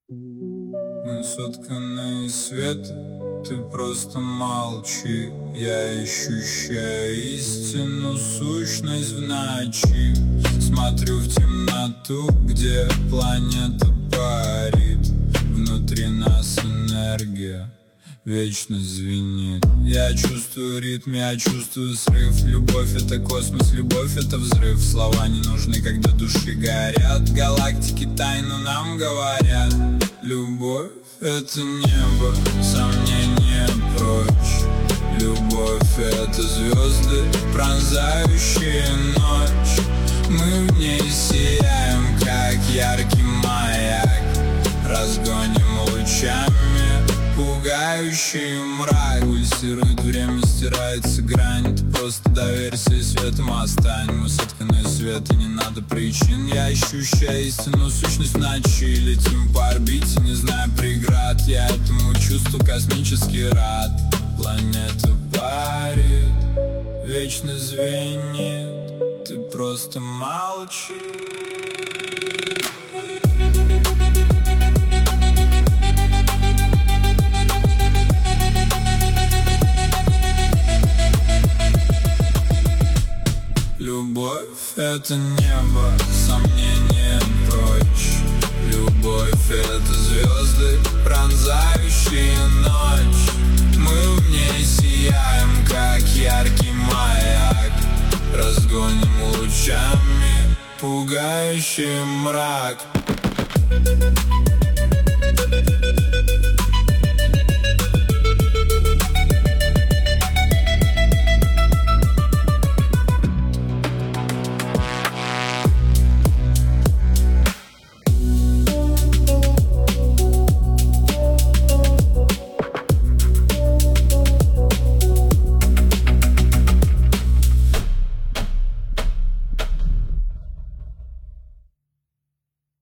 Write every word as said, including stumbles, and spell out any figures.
Мы сотканы из света, ты просто молчи. Я ощущаю истину, сущность в ночи. Смотрю в темноту, где планета парит. Внутри нас энергия вечно звенит. Я чувствую ритм, я чувствую срыв. Любовь это космос, любовь это взрыв. Слова не нужны, когда души горят. Галактики тайну нам говорят. Любовь это небо, сомнения прочь. Любовь это звезды, пронзающие ночь. Мы в ней сияем, как яркий маяк. Разгоним лучами пугающий мрак. Пульсирует время, стирается грань. Ты просто доверься и светом остань. Мы сотканы из света, не надо причин. Я ощущаю истину, сущность в ночи. Летим по орбите, не зная преград. Я этому чувству космически рад. Планета парит, вечно звенит. Ты просто молчи. Любовь это небо, сомнения прочь. Любовь это звезды, пронзающие ночь. Мы в ней сияем, как яркий маяк. Разгоним лучами пугающий мрак.